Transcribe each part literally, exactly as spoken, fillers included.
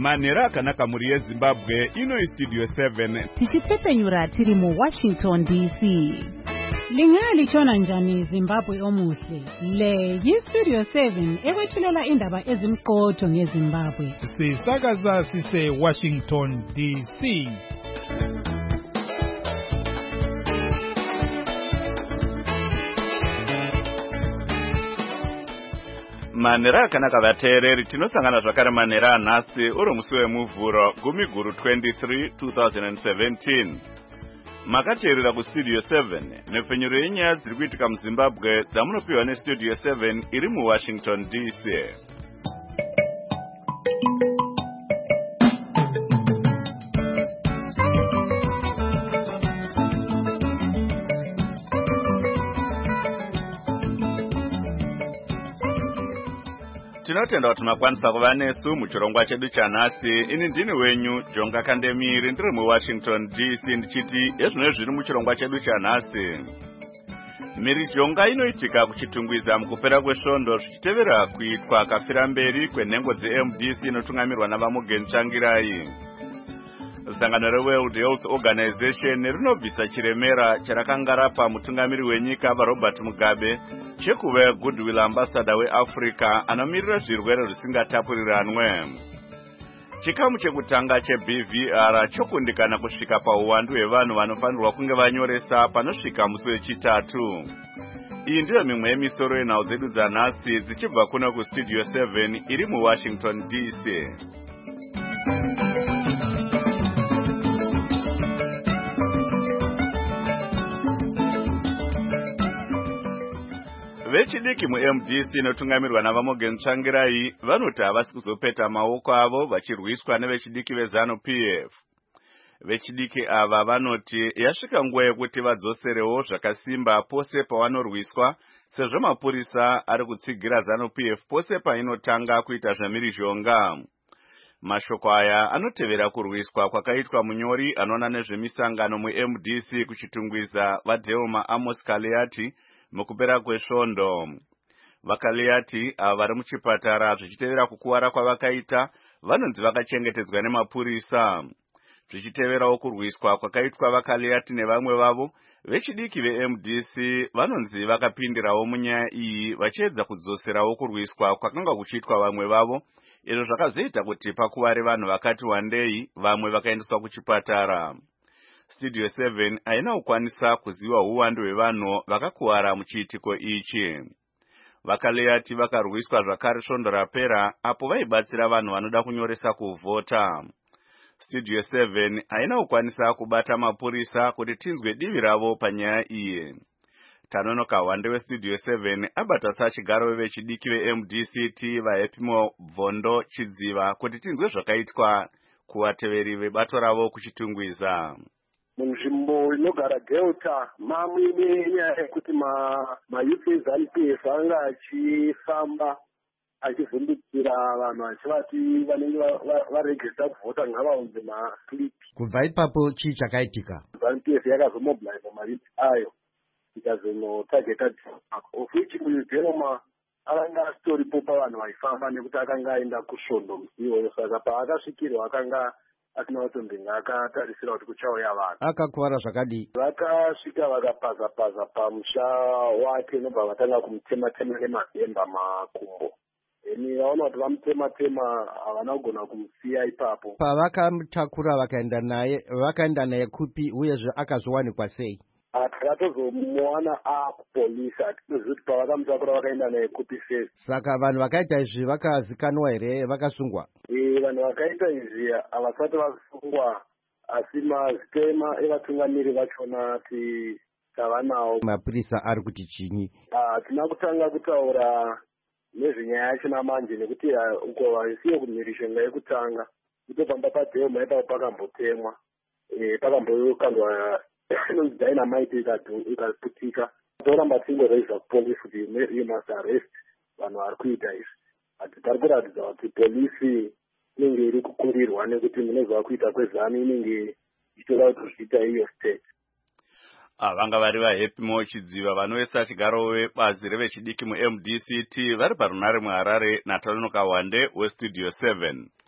Manera akanaka muri yeZimbabwe ino iStudio seven. Tichitepenyura tiri mu Washington D C. Lingali chona njani Zimbabwe omuhle. Le yiStudio seven ekwethulela indaba ezimqotho ngeZimbabwe. Sisakaza sise Washington D C. Manera akanaka vateereri tinosangana zvakare manera anhasi uri musi wemuvhuro gumi guru twenty-three twenty seventeen. Makateerera kuStudio seven nepfenyuro yenyaya dziri kuitika muZimbabwe dzamunopiwa neStudio seven iri muWashington D C. Tinotenda kuti makwanisa kuva nesu muchirongwa chedu chanhasi. Ini ndini wenyu Jonga Kandemiri ndiri muWashington D C ndichiti ezvino zviri muchirongwa chedu chanhasi. Mhirizhonga inoitika kuchitungwiza mukupera kwesvondo zvichitevera kuitwa kafira mberi kwenhengo dzeM D C inotungamirwa navaMorgan Tsvangirai. Sangano reWorld Health Organization rinobvisa chiremera charakanga rapa mutungamiri wenyika vaRobert Mugabe chekuva Goodwill Ambassador weAfrica anomirira zvirwere zvisingatapuriranwe. Chikamu chekutanga cheB V R chokundikana kusvika pauwandu hwevanhu vanofanirwa kunge vanyoresa panosvika musi wechitatu. Iyi ndiyo mimwe yemisoro yenhau dzedu dzanhasi dzichibva kuno kuStudio seven iri muWashington D C. Vechidiki muM D C inotungamirwa navaMorgan Tsvangirai vanoti havasi kuzopeta maoko avo vachirwiswa nevechidiki veZanu P F. Vechidiki ava vanoti yasvika nguva yekuti vadzoserewo zvakasimba pose pavanorwiswa sezvo mapurisa ari kutsigira ZANU P F pose painotanga kuita zvemhirizhonga. Mashoko aya anotevera kurwiswa kwakaitwa munyori anoona nezvemisangano muM D C kuchitungwiza vaDelma Amos Kaliati mukupera kwesvondo. VaKaliati ava vari muchipatara zvichitevera kukuwara kwavakaita vanonzi vakachengetedzwa nemapurisa. Zvichiteverawo kurwiswa kwakaitwa vaKaliati nevamwe vavo, vechidiki veM D C vanonzi vakapindirawo munyaya iyi vachiedza kudzoserawo kurwiswa kwakanga kuchiitwa vamwe vavo, izvo zvakazoita kuti pakuware vanhu vakati wandei, vamwe vakaendeswa kuchipatara. Studio seven haina kukwanisa kuziva uwandu hwevanhu vakakuwara muchiitiko ichi. VaKaliati vakarwiswa zvakare svondo rapera apo vaibatsira vanhu vanoda kunyoresa kuvhota. Studio seven haina kukwanisa kubata mapurisa kuti tinzwe divi ravo panyaya iyi. Tanonoka Wande weStudio seven abata sachigaro vechidiki veM D C T vaHepimo Bvondo Chidziva kuti tinzwe zvakaitwa kuvateveri vebato ravo kuchitungwiza. Munzvimbo inogara Delta mamwe nenyaya yekuti mayuth eZanu P F anga achifamba achivhundukira vanhu achivati vanenge varegista kuvhota ngavaunze maslipi. Kubva ipapo chii chakaitika? ZANU P F yakazomobilize mayuth ayo ikazonotageta of which muDelma akanga asitoripo pavanhu vaifamba nekuti akanga aenda kusvondo musi iwoyo, saka paakasvikirwa akanga asina kutombinga akatarisira kuti kuchauya vanhu. Akakuwara zvakadii? Vakasvika vakapaza-paza pamusha wake nobva vatanga kumutema-tema nemazemba makumbo. Eni vaona kuti vamutema-tema havana kugona kumusiya ipapo. Pavakamutakura vakaenda naye, vakaenda naye kupi uyezve akazowanikwa sei? Takatozomuwana akupolisi, hatitozivi kuti pavakamutakura vakaenda naye kupi sei. Saka vanhu vakaita izvi vakazikanwa here, vakasungwa? E, vanhu vakaita izvi havasati vasungwa, asi mazitema evatungamiri vachona tavanawo. Mapurisa ari kuti chini? Hatina kutanga kutaura nezvenyaya yacho namanje nekuti uko isiyo kumhirizhonga yekutanga kutopamba paDelma ipapo pakambotemwa, pakambokandwa dynamite ikaputika. Toramba tingoraisa kupolisi kuti you must arrest vanhu vari kuita izvi. Hatitari kuratidza kuti polisi inenge iri kukurirwa nekuti munozva kuita kwezanu inenge ichitoda kuti zviita iyo state. Vanga vari vaHepimo Chidziva vanovesa chigaro webazi revechidiki muM D C T vari parunare muHarare naTanonoka Wande weStudio seven.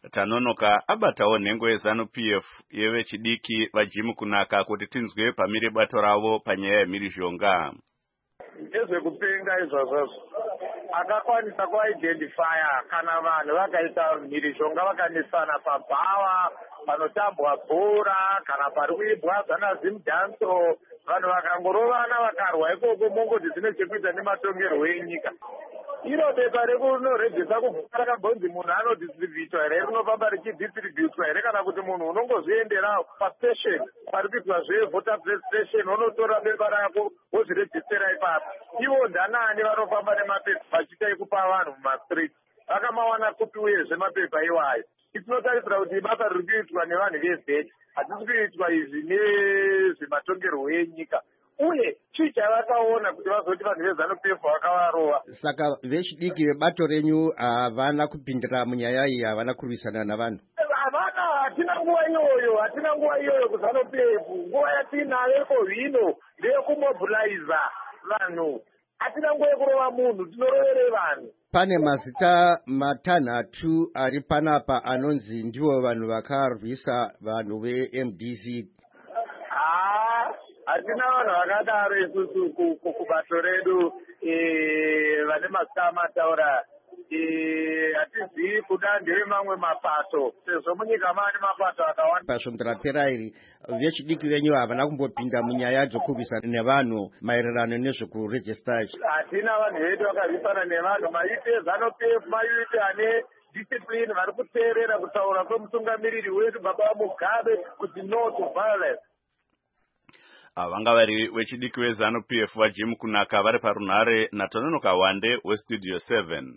Tanonoka abatawo nhengo yeZanu-P F yevechidiki vaJim Kunaka kuti tinzwe pamire bato ravo panyaya yemhirizhonga. Nezvekupenga izvozvo akakwanisa kuidentifya kana vanhu vakaita mhirizhonga vakanesana pabhawa panotambwa bhora kana pari kuibwa zanazimudhanso vanhu vakangorovana vakarwa ikoko mongoti dzine chekuita nematongerwo enyika. Iro bepa rekunorejesa kubva rakambonzi munhu anodistributwa here rinofamba richidistributwa here kana kuti munhu unongozvienderawo pastation pari kuitwa zvevoter registration unotora bepa rako wozvirejistera ipapo. Ivo ndanani vanofamba nemapepa vachiita ekupa vanhu mumastreet vakamawana kupi uyezve mapepa iwayo. Tinotarisira kuti basa riri kuitwa nevanhu vezeti hatisi kuitwa izvi nezvematongerwo enyika. Uye chii chavakaona kuti vazoti vanhu veZanu-P F vakavarova. Saka vechidiki vebato renyu havana kupindira munyaya iyi, havana kurwisana navanhu. Havana, hatina nguva iyoyo, hatina nguva iyoyo kuZanu-P F. Nguva yatinayo iko zvino ndeyekumobiliza vanhu. Hatina nguva yekurova munhu, tinorovere vanhu. Pane mazita matanhatu ari panapa anonzi ndivo vanhu vakarwisa vanhu ve-M D C. Ah, hatina vanhu vakadaro isusu kubato redu vane mazita amataura. Hatizivi kuda ndevemamwe mapato sezvo munyika maane mapato akawanda. Pasvondo rapera iri vechidiki venyu havana kumbopinda munyaya dzokurwisana nevanhu maererano nezvekurejista. Hatina vanhu vedu vakarwisana nevanhu. Maite eZanu-P F maite ane discipline vari kuteerera kutaura kwemutungamiriri wedu baba Mugabe kuti no to violence. Vanga vari vechidiki veZanu-P F vaJim Kunaka vari parunhare naTononoka Wande weStudio seven.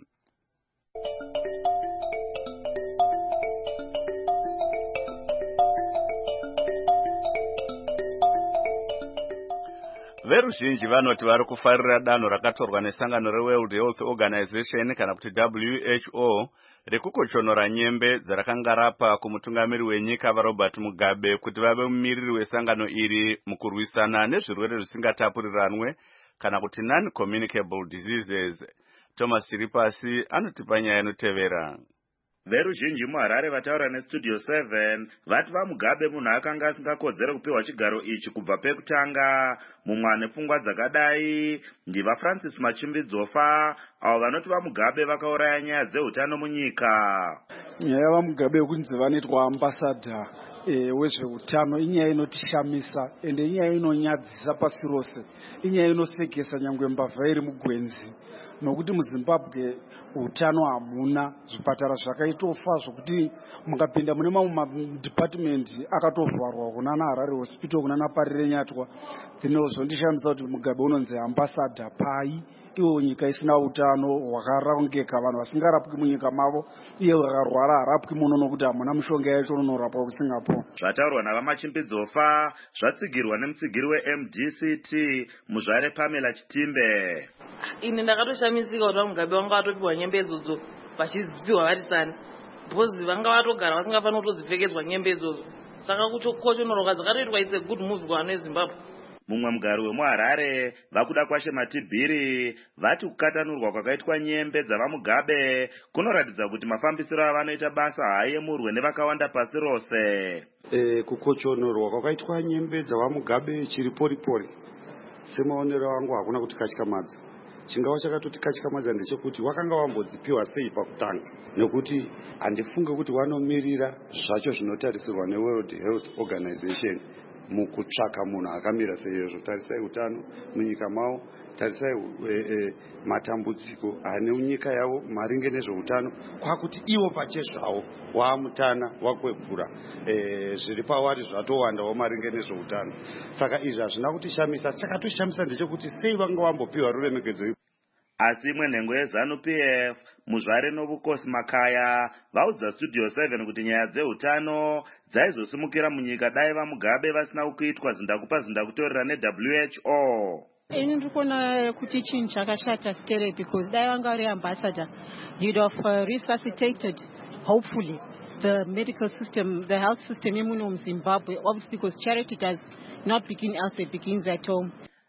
Veruzhinji vanoti vari kufarira danho rakatorwa nesangano reWorld Health Organization kana kuti W H O rekukochonora nyembe dzarakanga rapa kumutungamiri wenyika vaRobert Mugabe kuti vave mumiriri wesangano iri mukurwisana nezvirwere zvisingatapuriranwe kana kuti non-communicable diseases. Thomas Chiripasi anotipa nyaya inotevera. Veruzhinji muHarare vataura neStudio seven vati vaMugabe munhu akanga asingakodzere kupiwa chigaro ichi kubva pekutanga. Mumwe ane pfungwa dzakadai ndiva Francis Machimbidzofa avo vanoti vaMugabe vakauraya nyaya dzeutano munyika. Nyaya yavaMugabe yokunzi vanoitwa ambasadha wezveutano inyaya inotishamisa ende inyaya inonyadzisa pasi rose, inyaya inosekesa nyangwe mbavha iri mugwenzi. Nokuti muZimbabwe utano hamuna, zvipatara zvakaitofa zvokuti mukapinda mune mamwe madepartment akatovharwa kunana Harare Hospital kunana Parire Nyatwa. Dzinozondishamisa kuti Mugabe unonzi ambassador pai iwo nyika isina utano hwakarongeka, vanhu vasingarapwi munyika mavo, iye vakarwara harapwi muno nokuti hamuna mishonga yacho unorapwa kuSingapore. Zvataurwa navaMachimbidzofa zvatsigirwa nemutsigiri weM D C T muzvare Pamela Chitimbe. Ini ndakatoshamisika kuti vaMugabe vanga vatopiwa nyembe idzodzo vachizipiwa varisani, because vanga vatogara vasingafanira kutodzipfekedzwa nyembe idzodzo. Saka kuchokochonoroka dzakatoitwa it's a good move kuvanhu veZimbabwe. Mumwe mugari wemuHarare vakuda kwashe Matibhiri vati kukatanurwa kwakaitwa nyembe dzavaMugabe kunoratidza kuti mafambisiro avanoita basa haayemurwe nevakawanda pasi rose. E, kukochonorwa kwakaitwa nyembe dzavaMugabe chiri pori-pori semaonero angu hakuna kutikatyamadza. Chingava chakatotikatyamadza ndechekuti wakanga wambodzipiwa sei pakutanga, nekuti handifunge kuti wanomiririra zvacho zvinotarisirwa neWorld Health Organization mukutsvaka munhu akamira seizvo. Tarisai utano munyika mavo, tarisai e, e, matambudziko ane nyika yavo maringe nezveutano, kwakuti ivo pachezvavo waamutana wakwegura e, zviri pavari zvatowandawo maringe nezveutano. Saka izvi hazvina kutishamisa. Chakatoshamisa ndechekuti sei vanga vambopiwa ruremekedzo. Asi imwe nhengo yeZanu-P F muzvare Novukosi Makaya vaudza Studio seven kuti nyaya dzeutano dzaizosimukira munyika dai vaMugabe vasina kuitwa zindakupa zindakutorera neW H O. Ini ndikuona kuti chinhu chakashata scary because dai vanga vari ambassador you'd have uh, resuscitated hopefully the medical system, the health system yemuno muZimbabwe, obviously because charity does not begin elsewhere, it begins at home.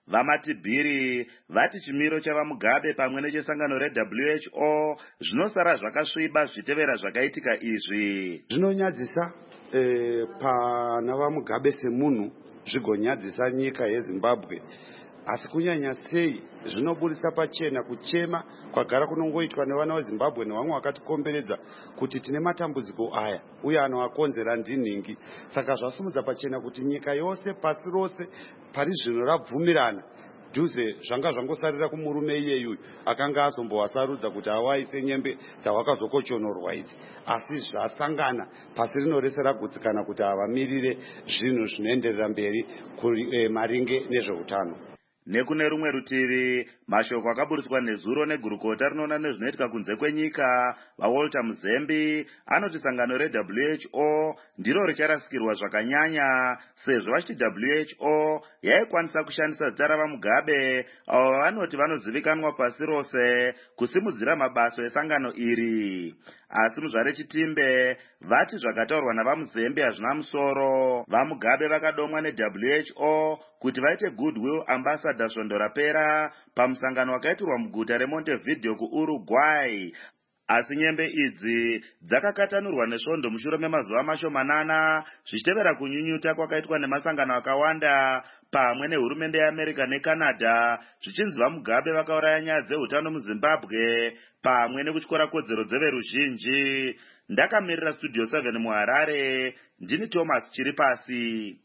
vamatibhiri vati chimiro chavamugabe pamwe nechesangano reW H O zvinosara zvakasviba zvichitevera zvakaitika izvi. Zvinonyadzisa eh, pana vamugabe semunhu, zvigonyadzisa nyika yeZimbabwe, asi kunyanya sei zvinoburitsa pachena kuchema kwagara kunongoitwa nevana veZimbabwe nevamwe vakatikomberedza kuti tine matambudziko aya uye anoakonzera ndinhingi. Saka zvasumudza pachena kuti nyika yose pasi rose pari zvino rabvumirana dhuze zvanga zvangosarira kumurume iyeyu akanga azombowasarudza kuti awaise nyembe dzawakazokochonorwa idzi, asi zvasangana pasi rino rese ragutsikana kuti avamirire zvinhu zvinoenderera mberi eh, maringe nezveutano. Nekune rumwe rutivi, mashoko akaburitswa nezuro negurukota rinoona nezvinoitika kunze kwenyika vaWalter Muzembi anoti sangano reW H O ndiro richarasikirwa zvakanyanya sezvo vachiti W H O yaikwanisa kushandisa zita ravamugabe avo vanoti vanozivikanwa pasi rose kusimudzira mabasa esangano iri. Asi muzvare Chitimbe vati zvakataurwa navaMuzembi hazvina musoro. Vamugabe vakadomwa neW H O kuti vaite goodwill ambassador svondo rapera pamusangano wakaitirwa muguta reMontevideo kuUruguay. Asi nyembe idzi dzakakatanurwa nesvondo mushure memazuva mashomanana zvichitevera kunyunyuta kwakaitwa nemasangano akawanda pamwe nehurumende yeAmerica neCanada zvichinzi vamugabe vakauraya nyaya dzeutano muZimbabwe pamwe nekutyora kodzero dzeveruzhinji. Ndakamirira Studio seven muHarare, ndini Thomas Chiripasi.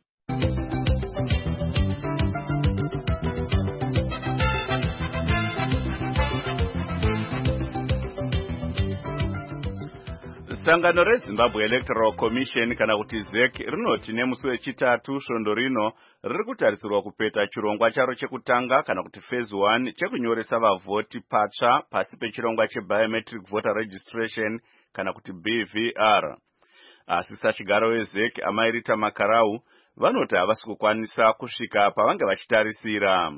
Sangano reZimbabwe Electoral Commission kana kuti Z E C rinoti nemusi wechitatu svondo rino riri kutarisirwa kupeta chirongwa charo chekutanga kana kuti phase one chekunyoresa vavhoti patsva pasi pechirongwa chebiometric voter registration kana kuti B V R. Asi sachigaro weZ E C Amairita Makarau vanoti havasi kukwanisa kusvika pavange vachitarisira.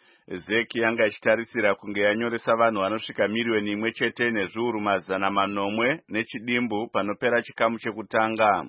Z E C yanga ichitarisira kunge yanyoresa vanhu vanosvika miriyoni imwe chete nezviuru mazana manomwe nechidimbu panopera chikamu chekutanga.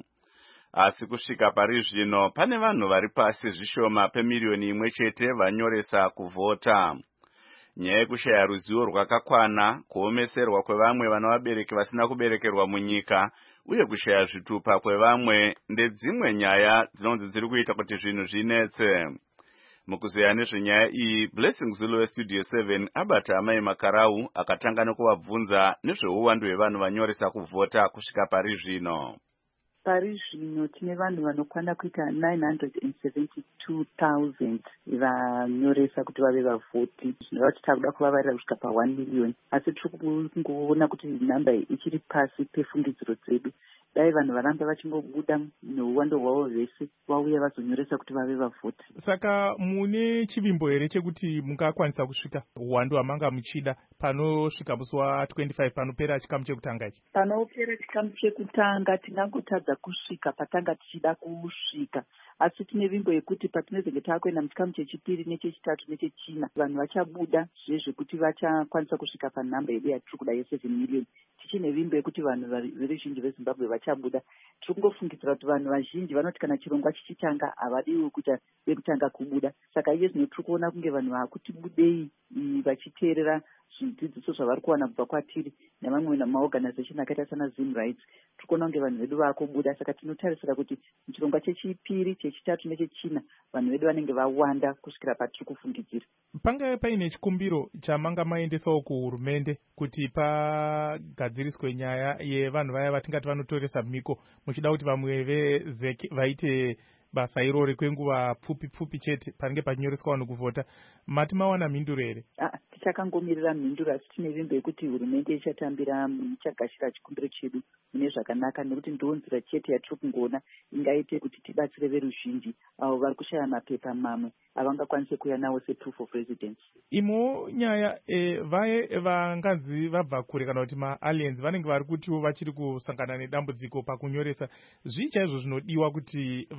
Asi kusvika pari zvino pane vanhu vari pasi zvishoma pemiriyoni imwe chete vanyoresa kuvhota. Nyaya yekushaya ruzivo rwakakwana, kuomeserwa kwevamwe vana vabereki vasina kuberekerwa munyika uye kushaya zvitupa kwevamwe ndedzimwe nyaya dzinonzi dziri kuita kuti zvinhu zvinetse. Mukuzeya nezvenyaya iyi, Blessing Zulu weStudio seven abata Amai Makarau akatanga nekuvabvunza nezveuwandu hwevanhu vanyoresa kuvhota kusvika pari zvino. Pari zvino tine vanhu vanokwana kuita nine hundred seventy-two thousand vanyoresa kuti vave vavhoti. Zvinova kuti takuda kuvavarira kusvika pa one million. Asi tiri kungoona kuti namba ichiri pasi pefungidziro dzedu. Dai vanhu varamba vachingobuda neuwando hwavo vese vauya vazonyoresa kuti vave vavhoti. Saka mune chivimbo here chekuti mungakwanisa kusvika uwandu hwamanga muchida panosvika musi wa twenty-five panopera chikamu chekutanga ichi? Panopera chikamu chekutanga tinangotadza kusvika patanga tichida kusvika. Asi tine vimbo yekuti patinozenge takuenda muchikamu chechipiri nechechitatu nechechina vanhu vachabuda zvezvekuti vachakwanisa kusvika panhamba yedu yatiri kuda yeseven million. Tichine vimbo yekuti vanhu veruzhinji veZimbabwe vachabuda. Tiri kungofungidzira kuti vanhu vazhinji vanoti kana chirongwa chichitanga havadiwi kuita vekutanga kubuda. Saka iye zvino tiri kuona kunge vanhu vakuti budei vachiteerera zvidzidziso zvavari kuwana kubva kwatiri nevamwe maorganization akaita sana Zim Rights. Tiri kuona kunge vanhu vedu vakubuda. Saka tinotarisira kuti muchirongwa chechipiri, chechitatu nechechina vanhu vedu vanenge vawanda kusvikira patiri kufungidzira. Panga paine chikumbiro chamanga maendesawo kuhurumende kuti pagadziriswe nyaya yevanhu vaya vatingati vanotoresa mhiko muchida kuti vamwe veZ E C vaite basa irori kwenguva pfupi pfupi chete panenge pachinyoreswa vanhu kuvhota. Mati mawana mhinduro here? Ah, tichakangomirira mhinduro asi tine vimbo yekuti hurumende ichatambira ichagashira chikumbiro chedu mune zvakanaka nekuti ndonzira chete yatiri kungoona ingaite kuti tibatsire veruzhinji avo vari kushaya mapepa mamwe avangakwanise kuuya nawo seproof of residence. Imo nyaya e, vaye vanganzi vabva kure kana kuti maaliens vanenge vari kutiwo vachiri kusangana nedambudziko pakunyoresa zvii chaizvo zvinodiwa kuti vange vachi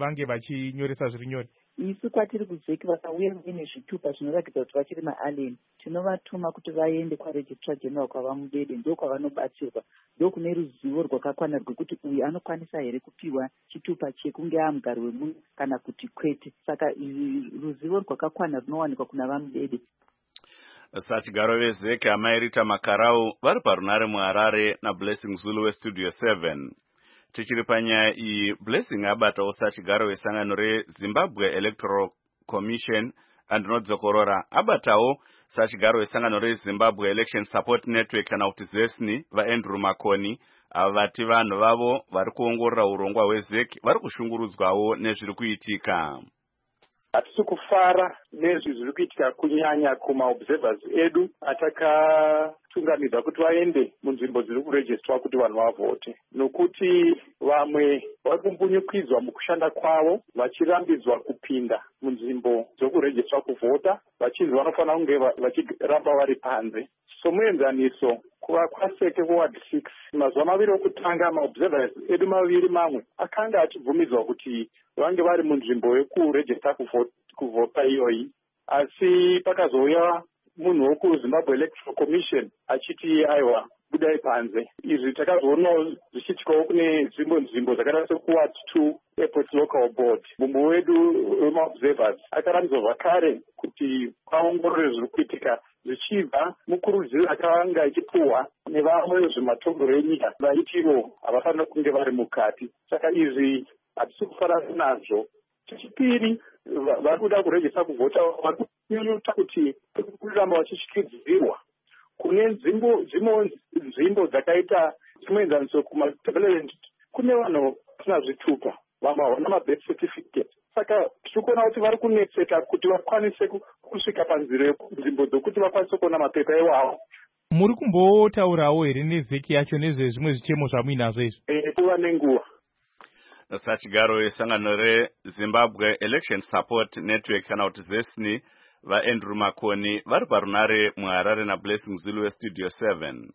vachinyoresa zviri nyore. Isu kwatiri kuzeki vakauya muine zvitupa zvinoratidza kuti vachiri maalien, tinovatuma kuti vaende kwaregistrar general kwavamudede, ndo kwavanobatsirwa, ndo kune ruzivo rwakakwana rwekuti uyu anokwanisa here kupiwa chitupa chekunge amugari wemunhu kana kuti kwete. Saka ruzivo rwakakwana runowanikwa kuna vamudede. Sachigaro vezeke amairita makarau vari parunare muharare naBlessing Zulu westudio seven. Tichiri panyaya iyi, Blessing abatawo sachigaro wesangano reZimbabwe Electoral Commission andinodzokorora. Abatawo sachigaro wesangano reZimbabwe Election Support Network kana kuti ZESNI vaAndrew Makoni. Ava vati vanhu vavo vari kuongorora urongwa hwezeki vari kushungurudzwawo nezviri kuitika. Hatisi kufara nezvi zviri kuitika kunyanya kumaobservers edu atakatungamidza kuti vaende munzvimbo dziri kurejistwa kuti vanhu vavhote, nokuti vamwe vari kumbunyukidzwa mukushanda kwavo vachirambidzwa kupinda munzvimbo dzokurejistwa kuvhota vachinzi vanofanira kunge vachiramba vari panze. Somuenzaniso kuva kwaseke kuward six mazuva maviri okutanga maobservers edu maviri mamwe akanga achibvumidzwa kuti vange vari munzvimbo yekurejista kuvhota iyoyi, asi pakazouya munhu wekuZimbabwe Electoral Commission achiti aiwa budai panze. Izvi takazoonawo zvichiitikawo kune nzvimbo nzvimbo dzakaita sekuward two airport local board. Mumwe wedu wemaobservers akarambidzwa zvakare kuti aongorore zviri kuitika zvichibva mukurudziro akanga ichipuhwa nevamwe vezvematongo enyika vaitivo havafanira kunge vari mukati. Saka izvi hatisi kufara nazvo. Chechipiri, vari kuda kurejista kuvhota vari kunyunyuta kuti kuramba vachishikidzirwa kune nzvimbo dzimwe nzvimbo dzakaita chimoenzaniso kumadevelopment kune vanhu vasina zvitupa, vamwe havana mabirth certificate. Saka tiri kuona kuti vari kunetseka kuti vakwanise kusvika panzira nzvimbo dzokuti vakwanise kuona mapepa iwawo. Muri kumbotaurawo here nezeki yacho nezvezvimwe zvichemo zvamuinazvo izvi? Eh, kuva nenguva. Sachigaro wesangano reZimbabwe Election Support Network kana kuti ZESNI vaAndrew Makoni vari parunare muharare naBlessing Zulu westudio seven.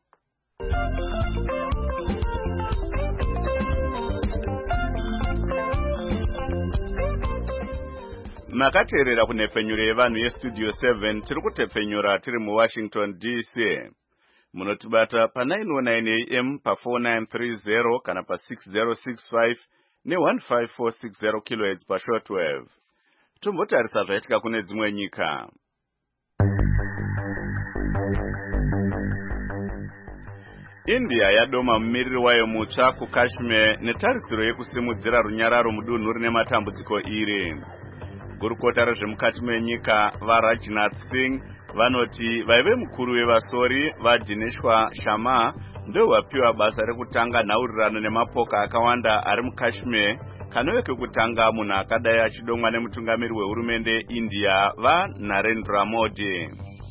Makateerera kunhepfenyuro yevanhu yestudio seven, tiri kutepfenyura tiri muWashington D C. Munotibata pa nine oh nine A M pa four nine three zero kana pa six zero six five ne one five four six zero kilohertz pa shortwave. Tombotarisa zvaitika kune dzimwe nyika. India yadoma mumiriri wayo mutsva kuKashmir netarisiro yekusimudzira runyararo mudunhu rine matambudziko iri. Gurukota rezvemukati menyika vaRajnath Singh vanoti vaive mukuru wevasori vaDineshwa Sharma ndo vapiwa basa rekutanga nhaurirano nemapoka akawanda ari muKashmir kanove kekutanga munhu akadai achidomwa nemutungamiri wehurumende India vaNarendra Modi.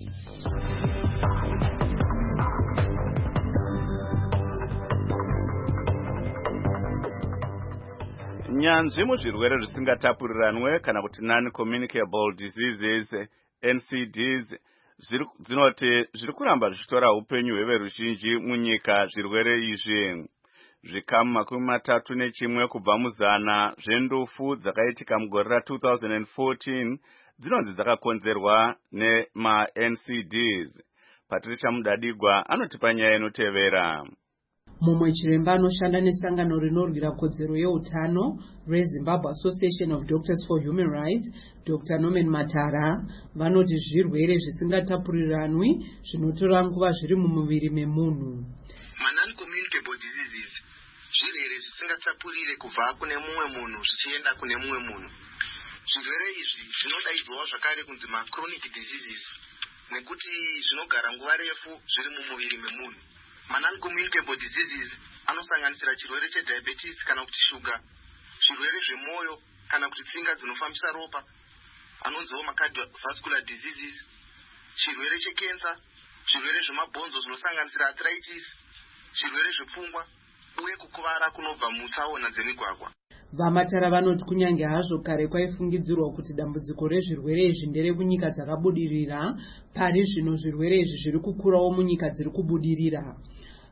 Nyanzvi muzvirwere zvisingatapuriranwe kana kuti non-communicable diseases N C Ds dzinoti zviri kuramba zvichitora upenyu hweveruzhinji munyika. Zvirwere izvi zvikamu makumi matatu nechimwe kubva muzana zvendofu dzakaitika mugore ra two thousand fourteen dzinonzi dzakakonzerwa nema-N C Ds. Patricia Mudadigwa anotipa nyaya inotevera. Mumwe chiremba anoshanda nesangano rinorwira kodzero yeutano reZimbabwe Association of Doctors for Human Rights, Doctor Norman Matara, vanoti zvirwere zvisingatapuriranwi zvinotora nguva zviri mumuviri memunhu. Non-communicable diseases zvirwere zvisingatapurire kubva kune mumwe munhu zvichienda kune mumwe munhu. Zvirwere izvi zvinodaidzwawo zvakare kunzi ma-chronic diseases nekuti zvinogara nguva refu zviri mumuviri memunhu. Non-communicable diseases anosanganisira chirwere chediabetes kana kuti shuga, zvirwere zvemwoyo kana kuti tsinga dzinofambisa ropa anonziwo macardiovascular diseases, chirwere chekensa, zvirwere zvemabhonzo zvinosanganisira arthritis, zvirwere zvepfungwa uye kukuvara kunobva mutsaona dzemigwagwa. Vamatara vanoti kunyange hazvo kare kwaifungidzirwa kuti dambudziko rezvirwere izvi ndere kunyika dzakabudirira, pari zvino zvirwere izvi zviri kukurawo munyika dziri kubudirira.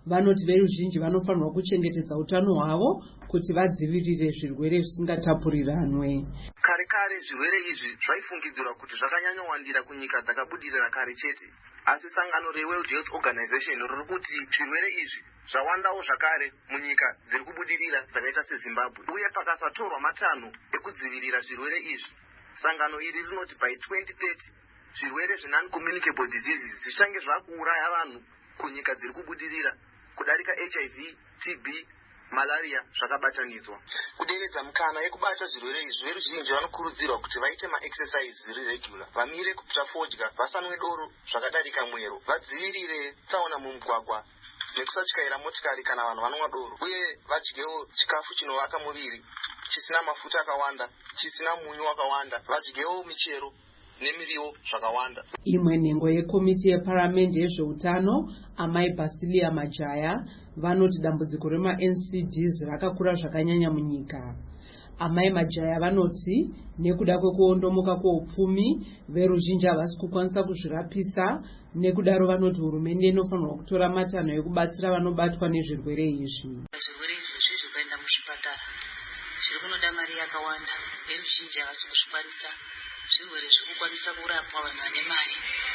vanoti veruzhinji vanofanirwa kuchengetedza utano hwavo kuti vadzivirire zvirwere zvisingatapuriranwe. Kare kare zvirwere izvi zvaifungidzirwa kuti zvakanyanyowandira kunyika dzakabudirira kare chete, asi sangano reWorld Health Organization riri kuti zvirwere izvi zvawandawo zvakare munyika dziri kubudirira dzakaita seZimbabwe, uye pakasatorwa matanho ekudzivirira zvirwere izvi, sangano iri rinoti by twenty thirty zvirwere zvenon-communicable diseases zvichange zvakuuraya vanhu kunyika dziri kubudirira kudarika H I V, T B, malaria zvakabatanidzwa. Kuderedza mukana yekubata zvirwere izvi, veruzhinji vanokurudzirwa kuti vaite ma-exercise zviri regular, vamire kupfuta fodya, vasanwe doro zvakadarika mwero, vadzivirire tsaona mumugwagwa nekusatyaira motikari kana vanhu vanonwa doro, uye vadyewo chikafu chinovaka muviri chisina mafuta akawanda, chisina munyu wakawanda, vadyewo michero nemiriwo zvakawanda. Imwe nhengo yekomiti yeparamende yezveutano, amai Basilia Majaya, vanoti dambudziko rema-N C Ds rakakura zvakanyanya munyika. Amai Majaya vanoti nekuda kwekuondomoka kweupfumi, veruzhinji havasi kukwanisa kuzvirapisa, nekudaro vanoti hurumende inofanirwa kutora matanho ekubatsira vanobatwa nezvirwere izvi. Zvirwere izvi zvikaenda muzvipatara zviri kunoda mari yakawanda, veruzhinji havasi kuzvikwanisa. Zvirwere zvekukwanisa kurapwa vanhu vane mari,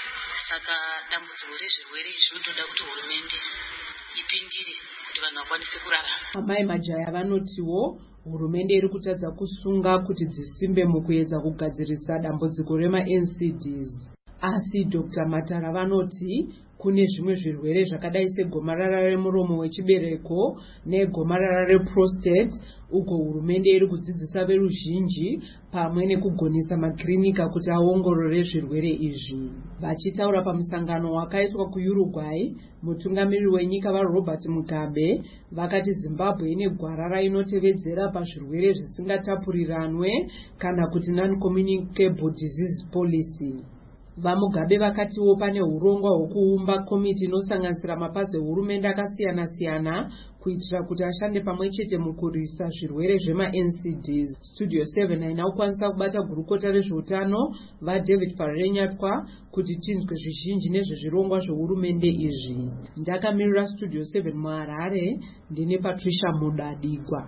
saka dambudziko rezvirwere izvi zvinotoda kuti hurumende ipindire kuti vanhu vakwanise kurarama. Amai Majaya vanotiwo hurumende iri kutadza kusunga kuti dzisimbe mukuedza kugadzirisa dambudziko rema-N C Ds. Asi Doctor Matara vanoti kune zvimwe zvirwere zvakadai segomarara remuromo wechibereko negomarara reprostate, uko hurumende iri kudzidzisa veruzhinji pamwe nekugonisa makirinika kuti aongorore zvirwere izvi. Vachitaura pamusangano wakaitwa kuUruguay, mutungamiri wenyika vaRobert Mugabe vakati Zimbabwe ine gwara rainotevedzera pazvirwere zvisingatapuriranwe kana kuti non-communicable disease policy. VaMugabe vakatiwo pane urongwa hwekuumba komiti inosanganisira mapazi ehurumende akasiyana siyana kuitira kuti ashande pamwe chete mukurwisa zvirwere zvema-N C Ds. Studio seven haina kukwanisa kubata gurukota rezveutano vaDavid Parenyatwa kuti tinzwe zvizhinji nezvezvirongwa zvehurumende izvi. Ndakamirira Studio seven muHarare, ndine Patricia Mudadigwa.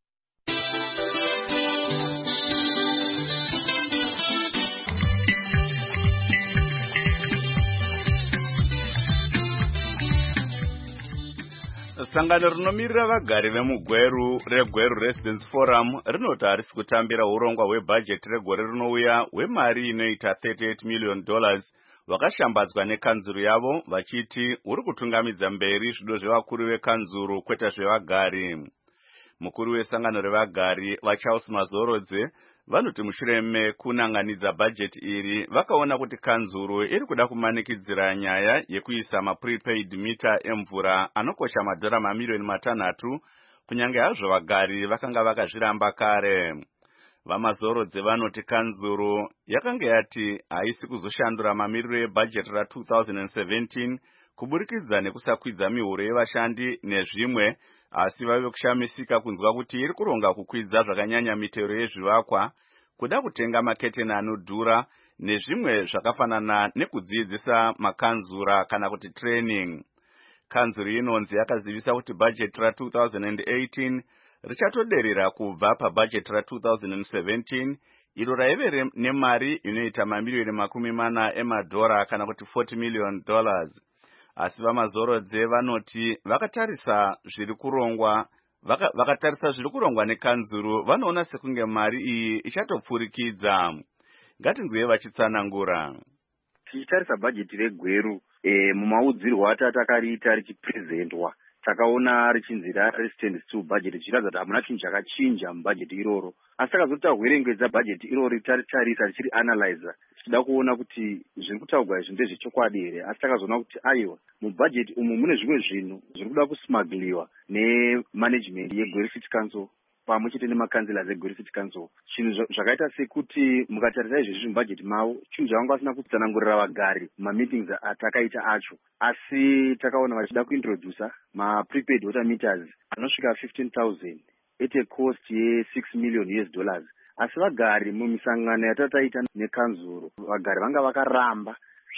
Sangano rinomirira vagari vemugweru reGweru Residence Forum rinoti harisi kutambira urongwa hwebhajeti regore rinouya hwemari inoita thirty-eight million dollars wakashambadzwa nekanzuru yavo, vachiti uri kutungamidza mberi zvido zvevakuru vekanzuru kwete zvevagari. Mukuru wesangano revagari vaCharles Mazorodze vanoti mushure mekunanganidza bhajeti iri vakaona kuti kanzuru iri kuda kumanikidzira nyaya yekuisa maprepaid mita emvura anokosha madhora mamiliyoni matanhatu, kunyange hazvo vagari vakanga vakazviramba kare. VaMazorodze vanoti kanzuru yakanga yati haisi kuzoshandura mamiriro ebhajeti ra-twenty seventeen kuburikidza nekusakwidza mihuro yevashandi nezvimwe, asi vave kushamisika kunzwa kuti iri kuronga kukwidza zvakanyanya mitero yezvivakwa, kuda kutenga maketeni anodhura nezvimwe zvakafanana nekudzidzisa makanzura kana kuti training. Kanzuru inonzi yakazivisa kuti bhajeti ra-twenty eighteen richatoderera kubva pabhajeti ra-twenty seventeen iro raive nemari inoita mamiliyoni makumi mana emadhora kana kuti forty million dollars. Asi VaMazorodze vanoti vakatarisa zviri kurongwa vaka, vakatarisa zviri kurongwa nekanzuru vanoona sekunge mari iyi ichatopfurikidza. Ngatinzwe vachitsanangura. Tichitarisa bhajeti regweru e, mumaudzirwo atatakariita richiprezentwa takaona richinzi resistance to budget chiratidza kuti hamuna chinhu chakachinja mubhajeti iroro, asi takazoti tahwerengedza bhajeti iroro taritarisa richiri analyzer tichida kuona kuti zviri kutaurwa izvi ndezvechokwadi here, asi takazoona kuti aiwa mubhajeti umu mune zvimwe zvinhu zviri kuda kusmagliwa nemanagement yeGweru City Council pamwe chete nemakanzela zeGweru City Council. Chinhu zvakaita sekuti mukatarisa izvezvi mubhajeti mavo chinhu zvavanga vasina kutsanangurira vagari mumameetings atakaita acho, asi takaona vachida kuintrodusa maprepaid water meters anosvika fifteen thousand at a cost ye six million U S dollars. Asi vagari mumisangano yatataita nekanzuro vagari vanga vakaramba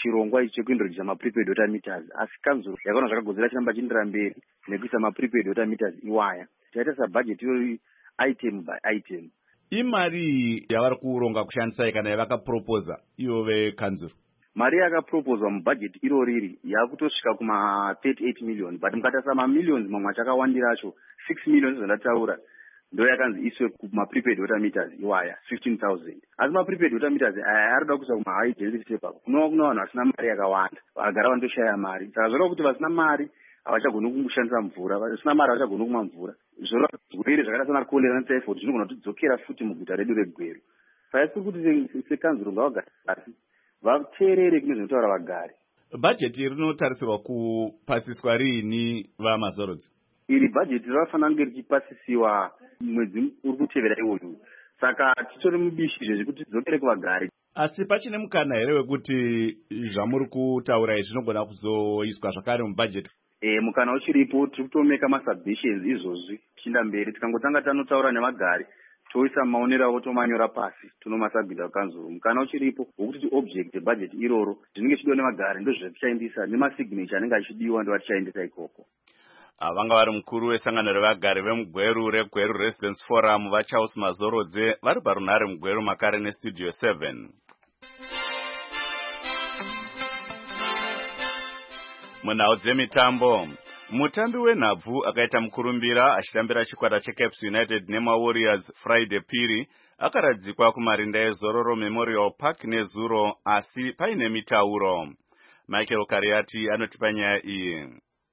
chirongwa ichi chekuintroduce maprepaid water meters, asi kanzuro yakaona zvakagodzera chiramba chindira mberi nekuisa maprepaid water meters iwaya. Taita sabudget iyo item by item. Imari yavari kuronga kushandisa kana yavakaproposa ivo vekanzuro? Mari yakaproposwa mubudget iro riri yakutosvika kuma thirty-eight million, but mukatarisa mamillions mamwe achakawandira acho six million zvandataura ndo yakanzi iswe kumaprepaid water meters iwaya fifteen thousand. Asi maprepaid water meters aya arida kuisa kuma high density paper, kunova kuna vanhu vasina mari yakawanda vagara vandoshaya mari, saka zvoreva kuti vasina mari havachagoni kushandisa mvura, vasina mari havachagoni kumwa mvura. Zvoreva zvirwere zvakaita sana cholera netyphoid zvinogona kutidzokera futi muguta redu reGweru. Saka tiri kuti sekanzuro ngavagara pasi vateerere kune zvinotaura vagari. Bhajeti rinotarisirwa kupasiswa riini vamazorodzi? Iri bhajeti rinofanira kunge richipasisiwa mwedzi uri kutevera iwoyu, saka titori mubishi zvezvekuti tidzokere kuvagari. Asi pachine mukana here wekuti zvamuri kutaura izvi zvinogona kuzoiswa zvakare mubhajeti? E, mukana uchiripo, tiri kutomeka masubmissions izvozvi tichienda mberi. Tikangotanga tanotaura nevagari toisa maonero avo tomanyora pasi tonomasabhidha kukanzuro. Mukana uchiripo wokuti tiobject budget iroro zvinenge chidiwa nevagari ndozvatichaendesa, nemasignature anenge achidiwa ndo atichaendesa ikoko. Vanga vari mukuru wesangano revagari vemugweru reGweru Residence Forum vaCharles Mazorodze vari parunhare mugweru makare nestudio seven. Munhau dzemitambo, mutambi wenhabvu akaita mukurumbira achitambira chikwata cheCaps United nemaWarriors Friday Piri akaradzikwa kumarinda eZororo Memorial Park nezuro, asi paine mitauro. Michael Kariati anotipa nyaya iyi.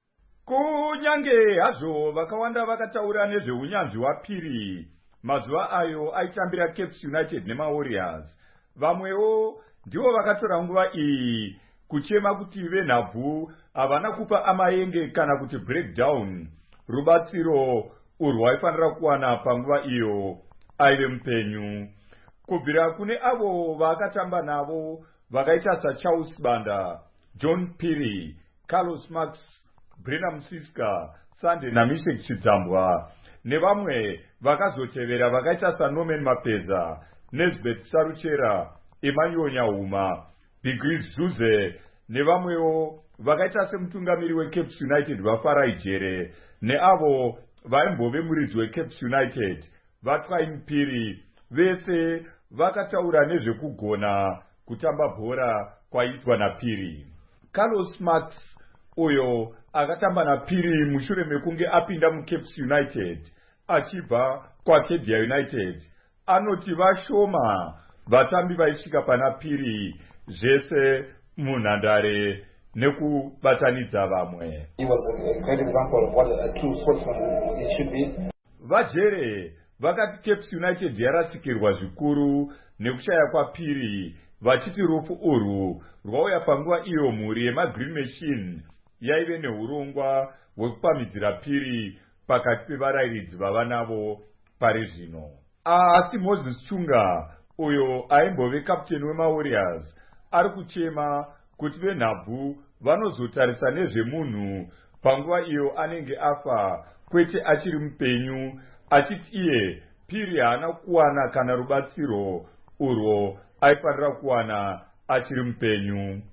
Kunyange hazvo vakawanda vakataura nezveunyanzvi hwaPiri mazuva ayo aitambira Caps United nemaWarriors, vamwewo ndivo vakatora nguva iyi kuchema kuti venhabvu havana kupa amayenge kana kuti breakdown rubatsiro urwu aifanira kuwana panguva iyo aive mupenyu. Kubvira kune avo vakatamba navo vakaita saCharles Banda, John Piri, Carlos Max, Brena Musiska, Sande naMishek Chidzambwa nevamwe vakazotevera vakaita saNorman Mapeza, Nesbeth Saruchera, Emmanuel Nyahuma, Bigris Zuze nevamwewo vakaita semutungamiri weCaps United vaFarai Jere neavo vaimbove muridzi weCaps United vaTwain Piri, vese vakataura nezvekugona kutamba bhora kwaitwa naPiri. Carlos Max uyo akatamba naPiri mushure mekunge apinda muCaps United achibva kwaKedia United anoti vashoma vatambi vaisvika pana Piri zvese munhandare nekubatanidza vamwe. He was a great example of what a true sportsman should be. Vajere vakati Caps United yarasikirwa zvikuru nekushaya kwaPiri, vachiti rufu urwu rwauya panguva iyo mhuri yemaGreen Machine yaive neurongwa hwekupamhidzira Piri pakati pevarayiridzi vava navo pari zvino. Asi Moses Chunga uyo aimbove kapteni wemaWarriors ari kuchema kuti venhabvu vanozotarisa nezvemunhu panguva iyo anenge afa kwete achiri mupenyu, achiti iye Piri haana kuwana kana rubatsiro urwo aifanira kuwana achiri mupenyu.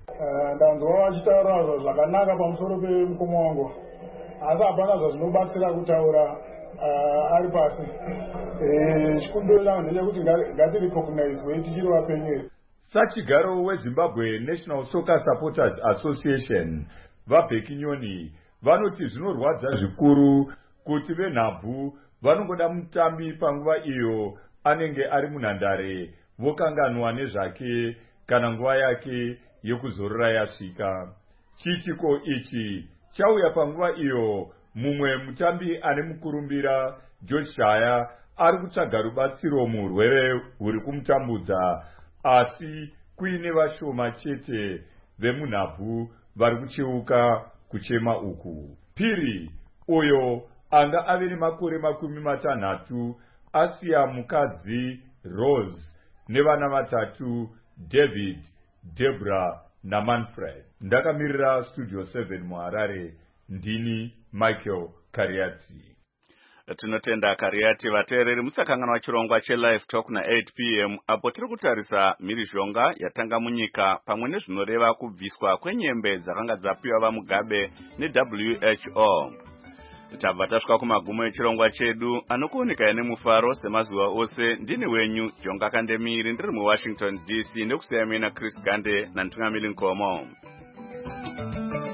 Ndanzwa vachitaura zvakanaka pamusoro pemukoma wangu, asi hapana zvazvinobatsira kutaura ari pasi. Chikumbiro changu ndechekuti ngatirecognize tichiri vapenyu. Sachigaro weZimbabwe National Soccer Supporters Association vaBheki Nyoni vanoti zvinorwadza zvikuru kuti venhabvu vanongoda mutambi panguva iyo anenge ari munhandare vokanganwa nezvake kana nguva yake yekuzorora yasvika. Chiitiko ichi chauya panguva iyo mumwe mutambi ane mukurumbira George Shaya ari kutsvaga rubatsiro muurwere huri kumutambudza, asi kuine vashoma chete vemunhabvu vari kucheuka kuchema uku. Piri uyo anga ave nemakore makumi matanhatu asiya mukadzi Rose nevana vatatu David, Debra naManfred. Ndakamirira Studio seven muHarare, ndini Michael Kariati. Tinotenda Kariati vateereri musakanganwa chirongwa che-Live Talk na eight p m apo tiri kutarisa mhirizhonga yatanga munyika pamwe nezvinoreva kubviswa kwenyembe dzakanga dzapiwa vaMugabe ne-W H O. Tabva tasvika kumagumo echirongwa chedu anokuoneka nemufaro semazuva ose. Ndini wenyu Jonga Kandemiri ndiri muWashington D C nekusiyamina Chris Gande nantungamiri Nkomo.